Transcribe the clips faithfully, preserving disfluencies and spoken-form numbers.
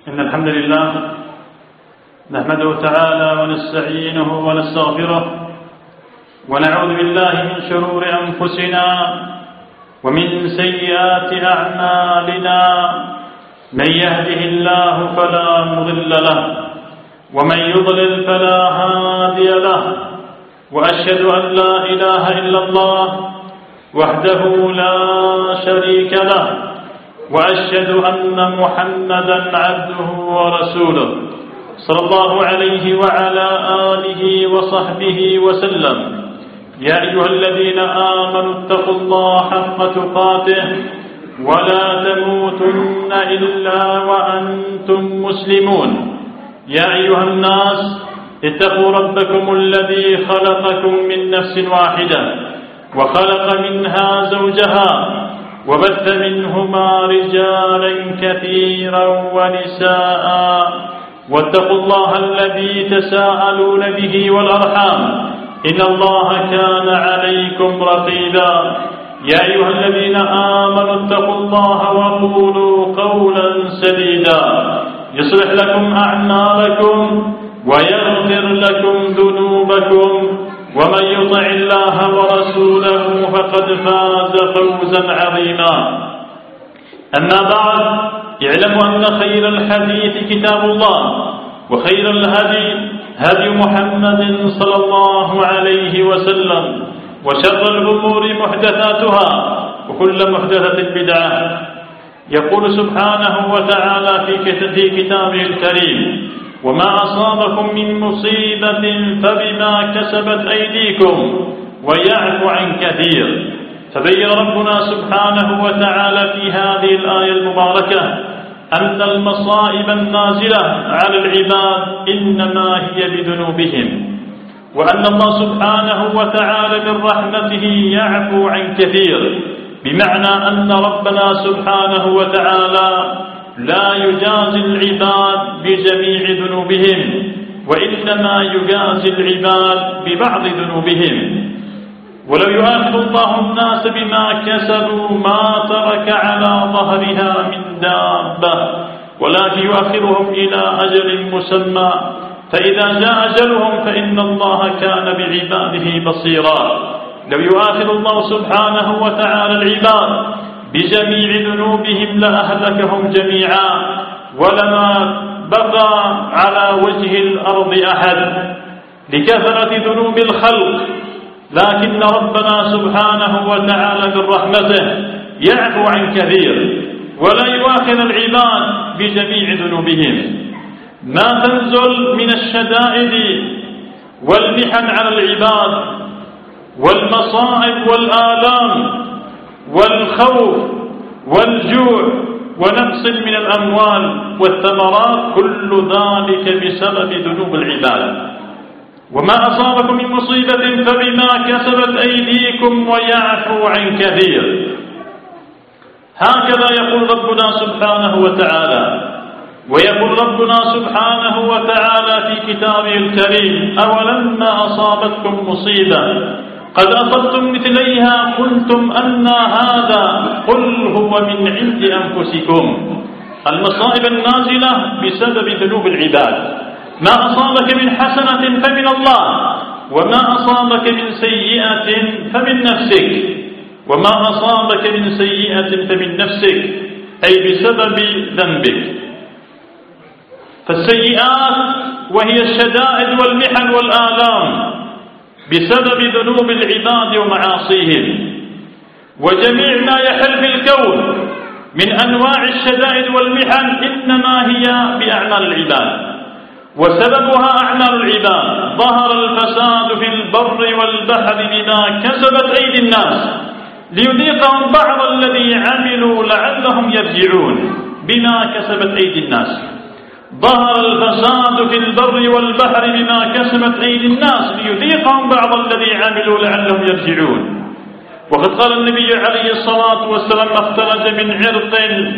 إن الحمد لله نحمده تعالى ونستعينه ونستغفره ونعوذ بالله من شرور أنفسنا ومن سيئات أعمالنا. من يهده الله فلا مضل له ومن يضلل فلا هادي له، وأشهد أن لا إله إلا الله وحده لا شريك له، وأشهد أن محمدا عبده ورسوله صلى الله عليه وعلى آله وصحبه وسلم. يا أيها الذين آمنوا اتقوا الله حق تقاته ولا تموتن إلا وأنتم مسلمون. يا أيها الناس اتقوا ربكم الذي خلقكم من نفس واحدة وخلق منها زوجها وبث منهما رجالا كثيرا ونساء، واتقوا الله الذي تساءلون به والأرحام إن الله كان عليكم رقيبا. يا أيها الذين آمنوا اتقوا الله وقولوا قولا سديدا يصلح لكم أعمالكم ويغفر لكم ذنوبكم، ومن يطع الله ورسوله فقد فاز فوزا عظيما. أما بعد، اعلموا أن خير الحديث كتاب الله، وخير الهدي هدي محمد صلى الله عليه وسلم، وشر الأمور محدثاتها وكل محدثة بدعة. يقول سبحانه وتعالى في كتابه الكريم: وما أصابكم من مصيبة فبما كسبت أيديكم ويعفو عن كثير. فبين ربنا سبحانه وتعالى في هذه الآية المباركة أن المصائب النازلة على العباد إنما هي بذنوبهم، وأن الله سبحانه وتعالى من رحمته يعفو عن كثير، بمعنى أن ربنا سبحانه وتعالى لا يجازي العباد بجميع ذنوبهم، وإنما يجازي العباد ببعض ذنوبهم. ولو يؤاخذ الله الناس بما كسبوا ما ترك على ظهرها من دابة، ولكن يؤخرهم إلى أجل مسمى، فإذا جاء أجلهم فإن الله كان بعباده بصيرا. لو يؤاخذ الله سبحانه وتعالى العباد بجميع ذنوبهم لأهلكهم جميعا، ولما بقى على وجه الأرض أحد لكثرة ذنوب الخلق. لكن ربنا سبحانه وتعالى من رحمته يعفو عن كثير، ولا يؤاخذ العباد بجميع ذنوبهم. ما تنزل من الشدائد والمحن على العباد والمصائب والآلام والخوف والجوع ونقص من الأموال والثمرات، كل ذلك بسبب ذنوب العباد. وما أصابكم من مصيبة فبما كسبت أيديكم ويعفو عن كثير. هكذا يقول ربنا سبحانه وتعالى. ويقول ربنا سبحانه وتعالى في كتابه الكريم: أولما أصابتكم مصيبة قد أصبتم مثليها قلتم أن هذا قل هو من عند أنفسكم. المصائب النازلة بسبب ذنوب العباد. ما أصابك من حسنة فمن الله، وما أصابك من سيئة فمن نفسك. وما أصابك من سيئة فمن نفسك أي بسبب ذنبك. فالسيئات وهي الشدائد والمحن والآلام بسبب ذنوب العباد ومعاصيهم. وجميع ما يحل في الكون من أنواع الشدائد والمحن إنما هي بأعمال العباد، وسببها أعمال العباد. ظهر الفساد في البر والبحر بما كسبت أيدي الناس ليذيقهم بعض الذي عملوا لعلهم يرجعون. بما كسبت أيدي الناس. ظهر الفساد في البر والبحر بما كسبت أيدي الناس ليذيقهم بعض الذي عملوا لعلهم يرجعون. وقد قال النبي عليه الصلاة والسلام: ما اختلج من عرق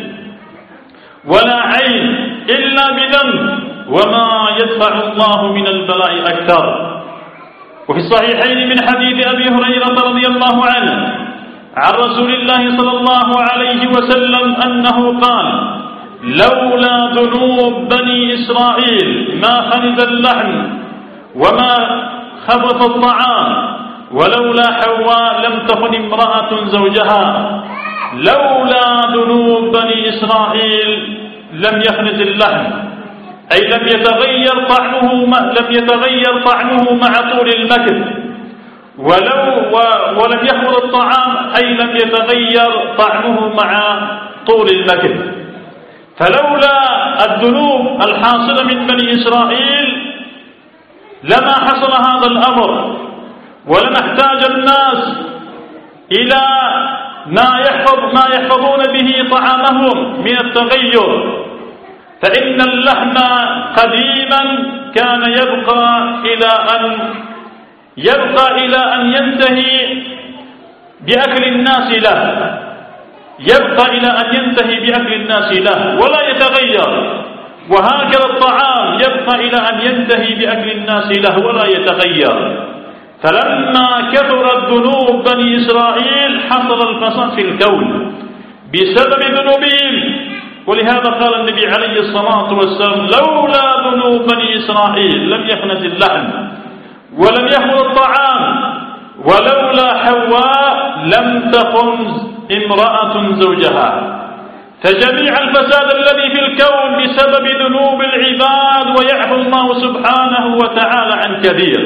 ولا عين إلا بذنب، وما يدفع الله من البلاء أكثر. وفي الصحيحين من حديث أبي هريرة رضي الله عنه عن رسول الله صلى الله عليه وسلم أنه قال: لولا ذنوب بني إسرائيل ما خنز اللحم وما خبث الطعام، ولولا حواء لم تخن امرأة زوجها. لولا ذنوب بني إسرائيل لم يخنز اللحم، أي لم يتغير طعمه لم يتغير طعمه مع طول المكث، ولو ولم يخبث الطعام أي لم يتغير طعمه مع طول المكث. فلولا الذنوب الحاصلة من بني إسرائيل لما حصل هذا الأمر، ولما احتاج الناس إلى ما يحفظ ما يحفظون به طعامهم من التغير. فإن اللحم قديما كان يبقى إلى أن يبقى إلى أن ينتهي بأكل الناس له، يبقى إلى أن ينتهي بأكل الناس له ولا يتغير، وهكذا الطعام يبقى إلى أن ينتهي بأكل الناس له ولا يتغير. فلما كثرت ذنوب بني إسرائيل حصل الفساد في الكون بسبب ذنوبهم. ولهذا قال النبي عليه الصلاة والسلام: لولا ذنوب بني إسرائيل لم يخنز اللحم ولم يخبث الطعام، ولولا حواء لم تخنز امرأة زوجها. فجميع الفساد الذي في الكون بسبب ذنوب العباد، ويعفو الله سبحانه وتعالى عن كثير،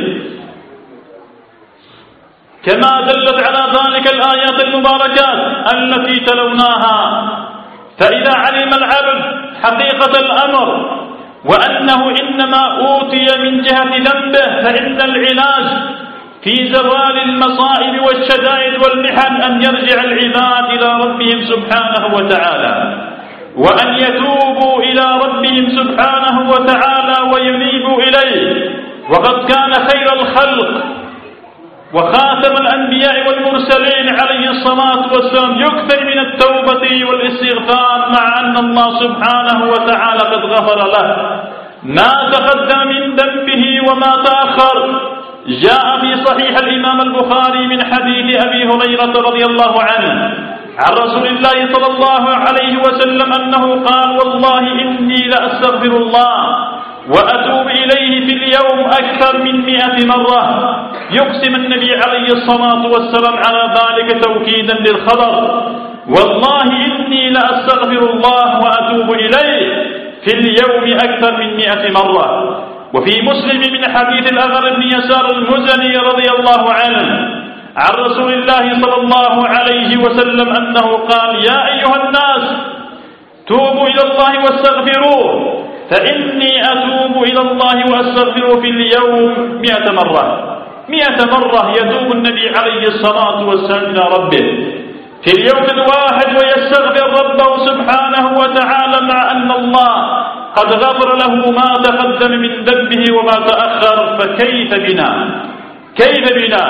كما دلت على ذلك الآيات المباركات التي تلوناها. فإذا علم العبد حقيقة الأمر وأنه إنما أوتي من جهة ذنبه، فإن العلاج في زوال المصائب والشدائد والمحن أن يرجع العباد إلى ربهم سبحانه وتعالى، وأن يتوبوا إلى ربهم سبحانه وتعالى وينيبوا إليه. وقد كان خير الخلق وخاتم الأنبياء والمرسلين عليه الصلاة والسلام يكثر من التوبة والاستغفار، مع أن الله سبحانه وتعالى قد غفر له ما تقدم من ذنبه وما تأخر. جاء في صحيح الإمام البخاري من حديث أبي هريرة رضي الله عنه عن رسول الله صلى الله عليه وسلم أنه قال: والله إني لأستغفر الله وأتوب إليه في اليوم أكثر من مئة مرة. يقسم النبي عليه الصلاة والسلام على ذلك توكيدا للخبر: والله إني لأستغفر الله وأتوب إليه في اليوم أكثر من مئة مرة. وفي مسلم من حديث الأغر بن يسار المزني رضي الله عنه عن رسول الله صلى الله عليه وسلم أنه قال: يا أيها الناس توبوا إلى الله واستغفروه، فإني أتوب إلى الله وأستغفره في اليوم مئة مرة. مئة مرة يتوب النبي عليه الصلاة والسلام إلى ربه في اليوم الواحد ويستغفر ربه سبحانه وتعالى، مع أن الله قد غفر له ما تقدم من ذنبه وما تأخر. فكيف بنا كيف بنا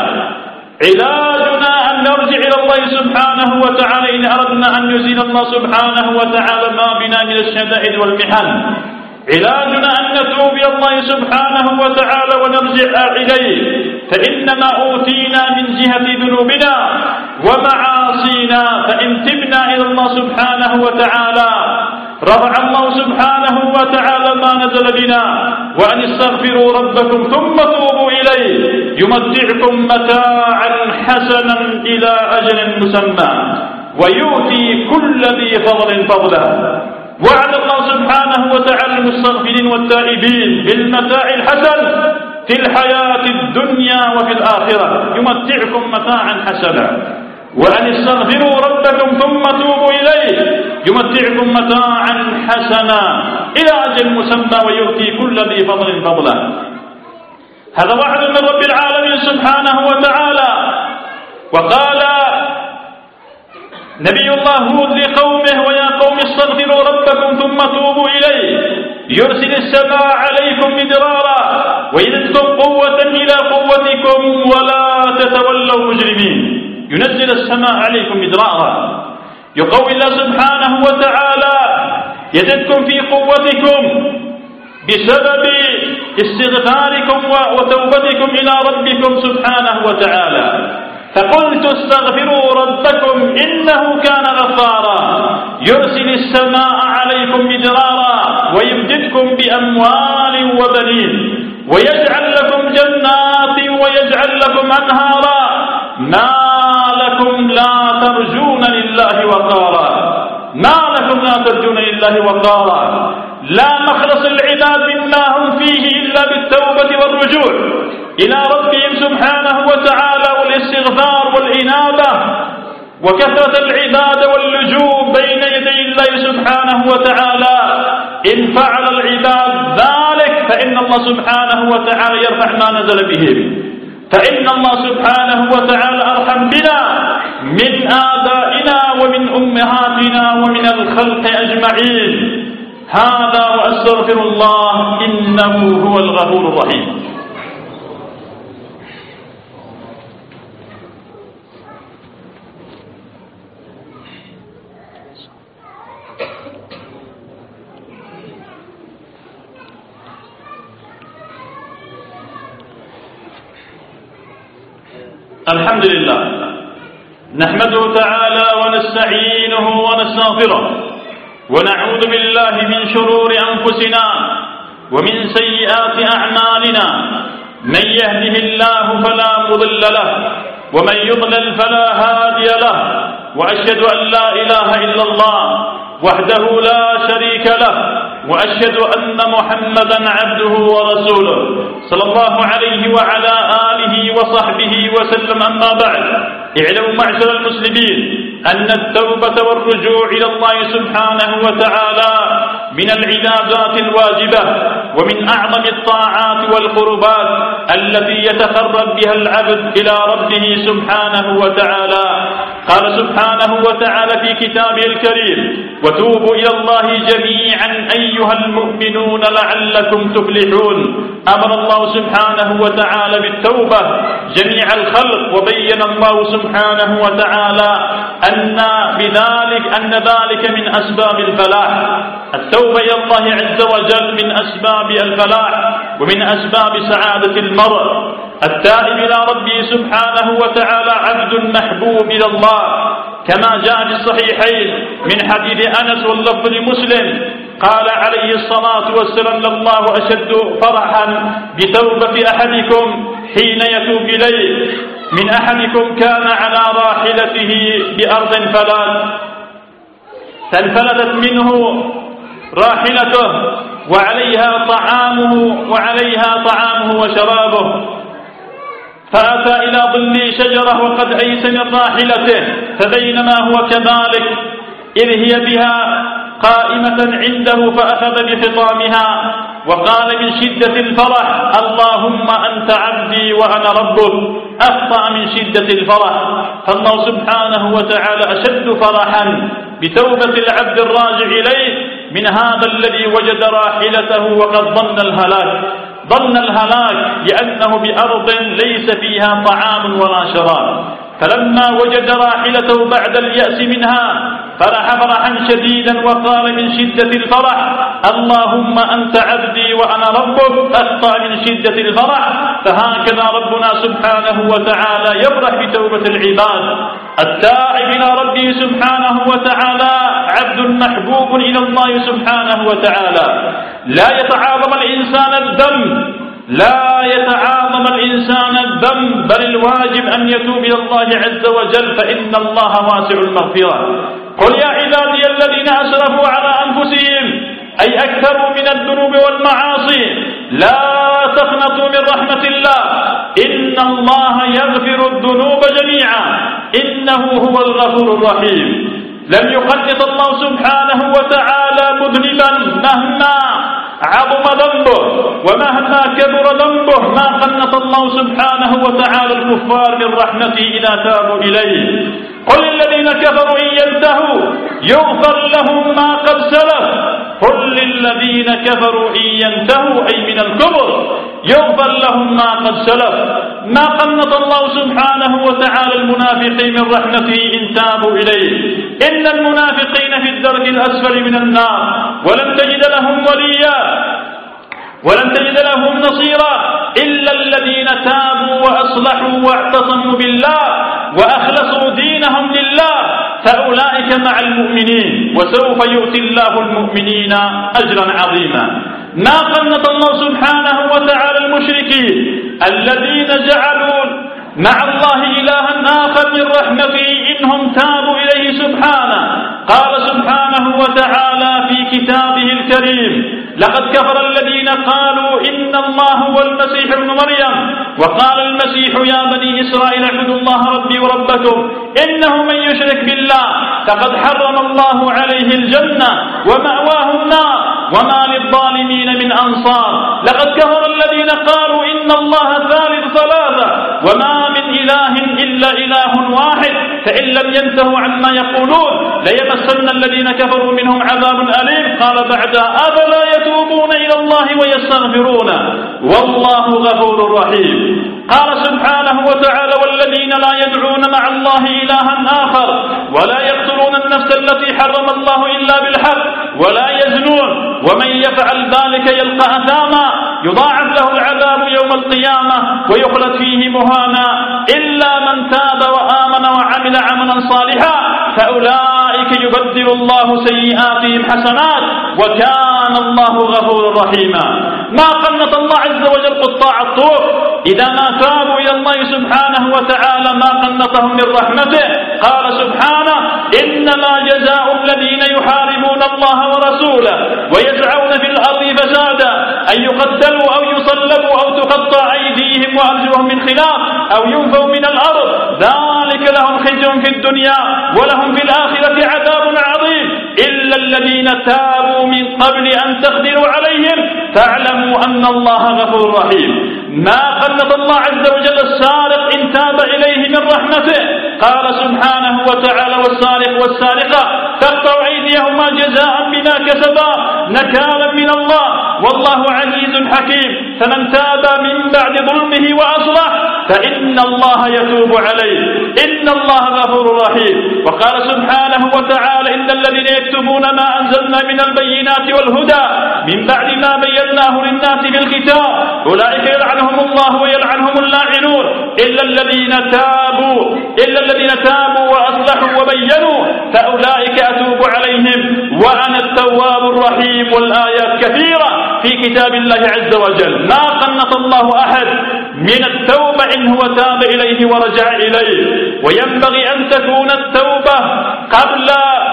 علاجنا أن نرجع إلى الله سبحانه وتعالى إن أردنا أن يزيل الله سبحانه وتعالى ما بنا من الشدائد والمحن. علاجنا أن نتوب إلى الله سبحانه وتعالى ونرجع إليه، فإنما أوتينا من جهة ذنوبنا ومعاصينا. فإن تبنا إلى الله سبحانه وتعالى رفع الله سبحانه وتعالى ما نزل بنا. وأن استغفروا ربكم ثم توبوا إليه يمتعكم متاعا حسنا إلى أجل مسمى ويؤتي كل ذي فضل فضله. وعد الله سبحانه وتعالى المستغفرين والتائبين بالمتاع الحسن في الحياة الدنيا وفي الآخرة، يمتعكم متاعا حسنا. وأن استغفروا ربكم ثم توبوا إليه يمتعكم متاعا حسنا إلى أجل مسمى ويؤتي كل ذي فضل فضله. هذا وعد من رب العالمين سبحانه وتعالى. وقال نبي الله هود لقومه: ويا قوم استغفروا ربكم ثم توبوا إليه يرسل السماء عليكم مدرارا ويزدكم قوة إلى قوتكم ولا تتولوا مجرمين. ينزل السماء عليكم مدرارا، يقوي الله سبحانه وتعالى يزدكم في قوتكم بسبب استغفاركم وتوبتكم إلى ربكم سبحانه وتعالى. فقلت استغفروا ربكم إنه كان غفارا يرسل السماء عليكم مدرارا ويمددكم بأموال وبنين ويجعل لكم جنات ويجعل لكم أنهارا ما لكم لا ترجون لله وقارا ما لكم لا ترجون لله وقارا لا مخلص العباد مما هم فيه إلا بالتوبة والرجوع إلى ربهم سبحانه وتعالى والاستغفار والإنابة وكثرة العبادة واللجوء بين يدي الله سبحانه وتعالى. إن فعل العباد ذلك فإن الله سبحانه وتعالى يرفع ما نزل بهم، فإن الله سبحانه وتعالى أرحم بنا من آبائنا ومن أمهاتنا ومن الخلق أجمعين. هذا وأستغفر الله إنه هو الغفور الرحيم. الحمد لله نحمده تعالى ونستعينه ونستغفره ونعوذ بالله من شرور أنفسنا ومن سيئات أعمالنا. من يهده الله فلا مضل له ومن يضلل فلا هادي له، وأشهد أن لا إله إلا الله وحده لا شريك له، وأشهد أن محمدا عبده ورسوله صلى الله عليه وعلى آله وصحبه وسلم. أما بعد، اعلموا معشر المسلمين أن التوبة والرجوع إلى الله سبحانه وتعالى من العبادات الواجبة ومن أعظم الطاعات والقربات التي يتقرب بها العبد إلى ربه سبحانه وتعالى. قال سبحانه وتعالى في كتابه الكريم: وتوبوا إلى الله جميعا أيها المؤمنون لعلكم تفلحون. أمر الله سبحانه وتعالى بالتوبة جميع الخلق، وبين الله سبحانه وتعالى أن بذلك أن ذلك من أسباب الفلاح. التوبة إلى الله عز وجل من أسباب الفلاح ومن أسباب سعادة المرء. التائب إلى ربه سبحانه وتعالى عبد محبوب إلى الله، كما جاء في الصحيحين من حديث أنس واللفظ لمسلم قال عليه الصلاة والسلام: الله أشد فرحا بتوبة أحدكم حين يتوب إليه من أحدكم كان على راحلته بأرض فلات فانفلتت منه راحلته وعليها طعامه وعليها طعامه وشرابه، فأتى إلى ظل شجرة وقد أيس من راحلته، فبينما هو كذلك إذ هي بها قائمة عنده فأخذ بخطامها وقال من شدة الفرح: اللهم أنت عبدي وأنا ربك. أخطأ من شدة الفرح. فالله سبحانه وتعالى أشد فرحا بتوبة العبد الراجع إليه من هذا الذي وجد راحلته وقد ظن الهلاك ظن الهلاك لأنه بأرض ليس فيها طعام ولا شراب. فلما وجد راحلته بعد اليأس منها فرح فرحا شديدا وقال من شدة الفرح: اللهم أنت عبدي وأنا ربك. أخطأ من شدة الفرح. فهكذا ربنا سبحانه وتعالى يفرح بتوبة العباد. التائب إلى ربه سبحانه وتعالى عبد محبوب إلى الله سبحانه وتعالى. لا يتعاظم الإنسان الذنب لا يتعاظم الإنسان الذنب بل الواجب أن يتوب إلى الله عز وجل، فإن الله واسع المغفرة. قل يا عبادي الذين أسرفوا على أنفسهم أي أكثروا من الذنوب والمعاصي لا تقنطوا من رحمة الله إن الله يغفر الذنوب جميعا إنه هو الغفور الرحيم. لم يقنط الله سبحانه وتعالى مذنبا مهما عظم ذنبه ومهما كبر ذنبه، ما قنط الله سبحانه وتعالى الكفار من رحمته إذا تابوا إليه. قل للذين كفروا إن ينتهوا يغفر لهم ما قد سلف. قل للذين كفروا إن ينتهوا أي من الكفر يغفر لهم ما قد سلف. ما قنط الله سبحانه وتعالى المنافقين من رحمته إن تابوا إليه. إن المنافقين في الدرك الأسفل من النار ولن تجد لهم وليا ولن تجد لهم نصيرا إلا الذين تابوا وأصلحوا واعتصموا بالله وأخلصوا دينهم لله فأولئك مع المؤمنين وسوف يؤتي الله المؤمنين أجرا عظيما. ما قنط الله سبحانه وتعالى المشركين الذين جعلوا مع الله إلها آخر من رحمته إنهم تابوا إليه سبحانه. قال سبحانه وتعالى في كتابه الكريم: لقد كفر الذين قالوا إن الله هو المسيح ابن مريم وقال المسيح يا بني إسرائيل اعبدوا الله ربي وربكم إنه من يشرك بالله فقد حرم الله عليه الجنة ومأواه النار وما للظالمين من أنصار. لقد كفر الذين قالوا إن الله ثالث ثلاثة وما من إله إلا إله واحد فإن لم ينتهوا عما يقولون ليمسن الذين كفروا منهم عذاب أليم. قال بعدها: أفلا يتوبون إلى الله ويستغفرون والله غفور رحيم. قال سبحانه وتعالى: والذين لا يدعون مع الله إلها آخر ولا يقتلون النفس التي حرم الله إلا بالحق ولا يزنون ومن يفعل ذلك يلقى أثاما يضاعف له العذاب يوم القيامة ويخلد فيه مهانا إلا من تاب وآمن وعمل عملا صالحا فأولئك يبدل الله سيئاتهم حسنات وكان الله غفورا رحيما. ما قنط الله عز وجل قطاع الطرق إذا ما تابوا إلى الله سبحانه وتعالى ما قنطهم من رحمته. قال سبحانه: إنما جزاء الذين يحاربون الله ورسوله ويسعون في الأرض فسادا أن يقتلوا أو يصلبوا أو تقطع أيديهم وأرجلهم من خلاف أو ينفوا من الأرض ذلك لهم خزي في الدنيا ولهم في الآخرة عذاب عظيم إلا الذين تابوا من قبل أن تقدروا عليهم فاعلموا أن الله غفور رحيم. ما قنط الله عز وجل السارق إن تاب إليه من رحمته. قال سبحانه وتعالى: والسارق والسارقة فاقطعوا أيديهما جزاء بما كسبا نكالا من الله والله عزيز حكيم. فمن تاب من بعد ظلمه وأصلح فإن الله يتوب عليه إن الله غفور رحيم. وقال سبحانه وتعالى: إن الذين يكتبون ما أنزلنا من البينات والهدى من بعد ما بيناه للناس بالكتاب أولئك يلعنهم الله ويلعنهم اللاعنون إلا الذين تابوا إلا الذين تابوا وأصلحوا وبينوا فأولئك أتوب عليهم وأنا التواب الرحيم. والآيات كثيرة في كتاب الله عز وجل. ما قنط الله أحد من التوبة إن هو تاب إليه ورجع إليه. وينبغي أن تكون التوبة قبل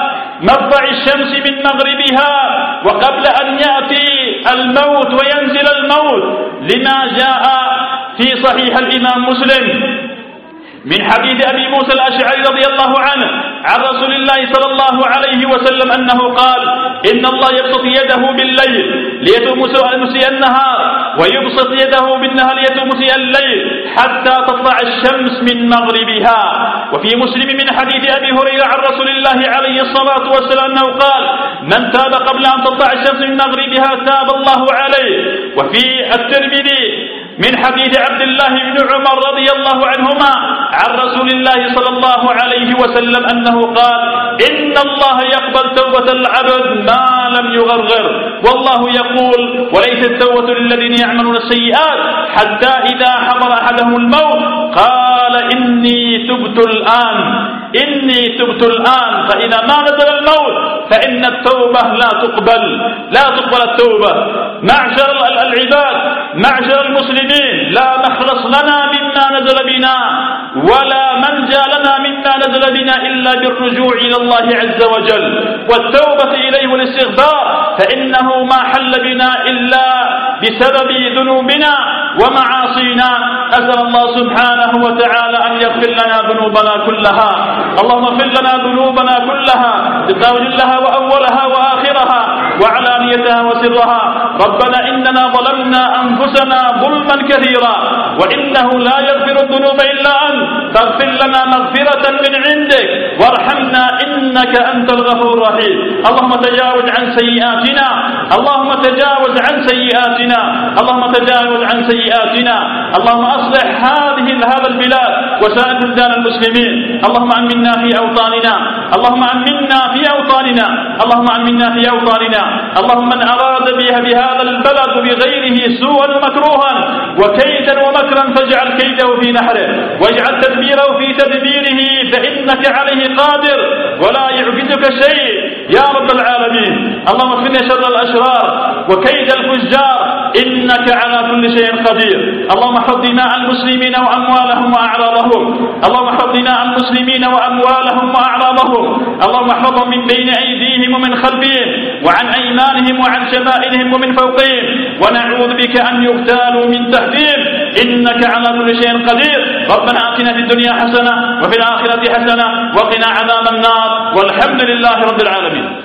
مطلع الشمس من مغربها وقبل أن يأتي الموت وينزل الموت لما جاء في صحيح الإمام مسلم من حديث أبي موسى الأشعري رضي الله عنه عن رسول الله صلى الله عليه وسلم أنه قال: إن الله يبسط يده بالليل ليتوب مسيء النهار ويبسط يده بالنهار ليتوب مسيء الليل حتى تطلع الشمس من مغربها. وفي مسلم من حديث أبي هريرة عن رسول الله عليه الصلاة والسلام أنه قال: من تاب قبل أن تطلع الشمس من مغربها تاب الله عليه. وفي الترمذي من حديث عبد الله بن عمر رضي الله عنهما عن رسول الله صلى الله عليه وسلم أنه قال: إن الله يقبل توبة العبد ما لم يغرغر والله يقول: وليس التوبة للذين يعملون السيئات حتى إذا حضر أحدهم الموت قال إني تبت الآن إني تبت الآن. فإذا ما نزل الموت فإن التوبة لا تقبل لا تقبل التوبة. معشر العباد معشر المسلمين لا مخلص لنا مما نزل بنا ولا منجى لنا مما نزل بنا إلا بالرجوع إلى الله عز وجل والتوبة إليه والاستغفار فإنه ما حل بنا إلا بسبب ذنوبنا ومعاصينا. أسأل الله سبحانه وتعالى أن يغفر لنا ذنوبنا كلها. اللهم اغفر لنا ذنوبنا كلها جلها وأولها وآخرها وعلانيتها وسرها. ربنا إننا ظلمنا أنفسنا ظلما كثيرا وإنه لا يغفر الذنوب إلا أنت فاغفر لنا مغفرة من عندك وارحمنا إنك أنت الغفور الرحيم. اللهم تجاوز عن سيئاتنا اللهم تجاوز عن سيئاتنا اللهم تجاوز عن سيئاتنا اللهم أصلح هذه هذا البلاد وسائر بلدان المسلمين. اللهم أمنا في أوطاننا اللهم أمنا في أوطاننا اللهم أمنا في أوطاننا. اللهم من أراد بها بهذا البلد بغيره سوءا مكروها وكيدا ومكرا فاجعل كيده في نحره واجعل تدبيره في تدبيره فإنك عليه قادر ولا يعجزك شيء يا رب العالمين. اللهم اكفنا شر الأشرار وكيد الفجار إنك على كل شيء قدير. اللهم احفظ دماء المسلمين وأموالهم وأعراضهم اللهم احفظ دماء المسلمين وأموالهم وأعراضهم اللهم احفظهم من بين أيديهم ومن خلفهم وعن أيمانهم وعن شمائلهم ومن فوقهم ونعوذ بك أن يغتالوا من تحتهم إنك على كل شيء قدير. ربنا آتنا في الدنيا حسنة وفي الآخرة حسنة وقنا عذاب النار والحمد لله رب العالمين.